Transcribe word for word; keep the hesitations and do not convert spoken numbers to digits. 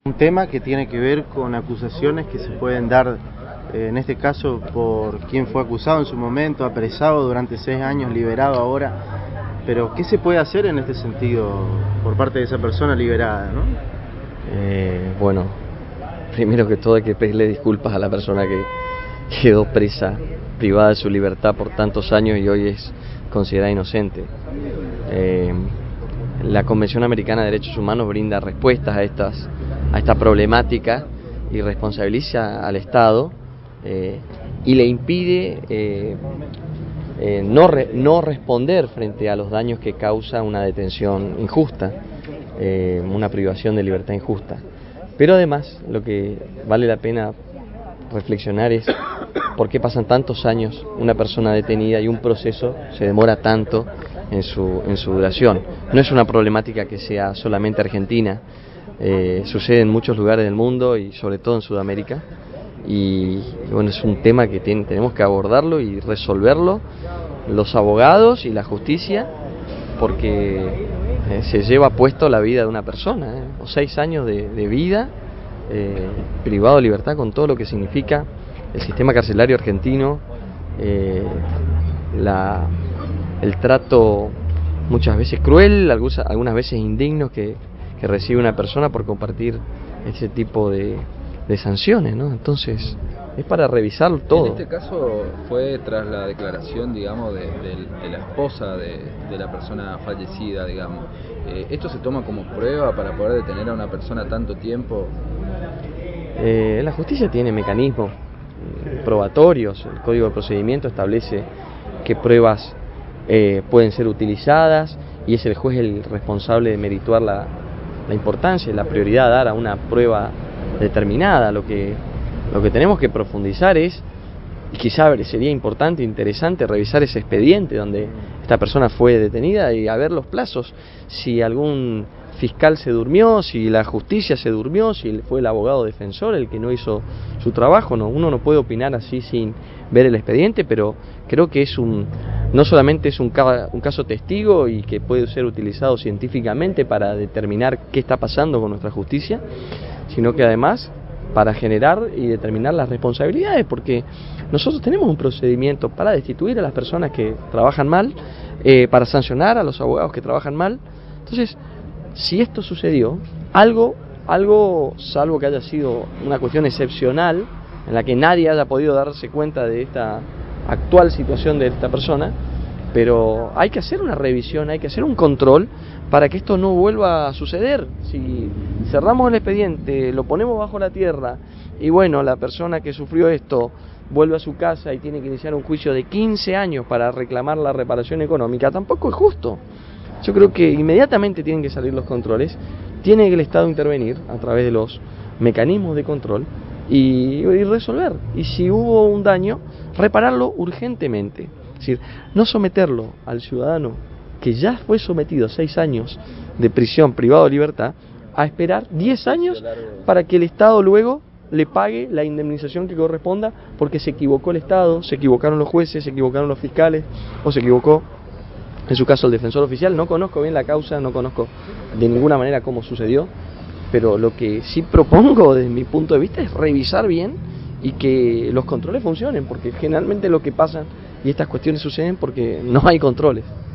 Un tema que tiene que ver con acusaciones que se pueden dar, eh, en este caso por quien fue acusado en su momento, apresado durante seis años, liberado ahora. Pero ¿qué se puede hacer en este sentido por parte de esa persona liberada, ¿no? Eh, bueno, primero que todo hay que pedirle disculpas a la persona que quedó presa, privada de su libertad por tantos años y hoy es considerada inocente. Eh, la Convención Americana de Derechos Humanos brinda respuestas a estas a esta problemática y responsabiliza al Estado eh, y le impide eh, eh, no, re, no responder frente a los daños que causa una detención injusta, eh, una privación de libertad injusta. Pero además lo que vale la pena reflexionar es por qué pasan tantos años una persona detenida y un proceso se demora tanto en su, en su duración. No es una problemática que sea solamente argentina. Eh, sucede en muchos lugares del mundo y sobre todo en Sudamérica y bueno, es un tema que tiene, tenemos que abordarlo y resolverlo los abogados y la justicia, porque eh, se lleva puesto la vida de una persona, eh, o seis años de, de vida eh, privado de libertad, con todo lo que significa el sistema carcelario argentino, eh, la, el trato muchas veces cruel, algunas, algunas veces indigno que que recibe una persona por compartir ese tipo de, de sanciones, ¿no? Entonces, es para revisar todo. En este caso fue tras la declaración, digamos, de, de, de la esposa de, de la persona fallecida, digamos. Eh, ¿Esto se toma como prueba para poder detener a una persona tanto tiempo? Eh, la justicia tiene mecanismos probatorios, el Código de Procedimiento establece qué pruebas eh, pueden ser utilizadas y es el juez el responsable de merituar la la importancia y la prioridad a dar a una prueba determinada. Lo que, lo que tenemos que profundizar es, y quizá sería importante e interesante revisar ese expediente donde esta persona fue detenida y a ver los plazos, si algún fiscal se durmió, si la justicia se durmió, si fue el abogado defensor el que no hizo su trabajo. No, uno no puede opinar así sin ver el expediente, pero creo que es un no solamente es un, ca un caso testigo y que puede ser utilizado científicamente para determinar qué está pasando con nuestra justicia, sino que además para generar y determinar las responsabilidades, porque nosotros tenemos un procedimiento para destituir a las personas que trabajan mal, eh, para sancionar a los abogados que trabajan mal. Entonces, si esto sucedió, algo, algo, salvo que haya sido una cuestión excepcional, en la que nadie haya podido darse cuenta de esta actual situación de esta persona, pero hay que hacer una revisión, hay que hacer un control para que esto no vuelva a suceder. Si cerramos el expediente, lo ponemos bajo la tierra y bueno, la persona que sufrió esto vuelve a su casa y tiene que iniciar un juicio de quince años para reclamar la reparación económica, tampoco es justo. Yo creo que inmediatamente tienen que salir los controles, tiene que el Estado intervenir a través de los mecanismos de control y, y resolver. Y si hubo un daño, repararlo urgentemente. Es decir, no someterlo al ciudadano que ya fue sometido a seis años de prisión privado de libertad a esperar diez años para que el Estado luego le pague la indemnización que corresponda porque se equivocó el Estado, se equivocaron los jueces, se equivocaron los fiscales o se equivocó en su caso el defensor oficial. No conozco bien la causa, no conozco de ninguna manera cómo sucedió, pero lo que sí propongo desde mi punto de vista es revisar bien y que los controles funcionen, porque generalmente lo que pasa y estas cuestiones suceden porque no hay controles.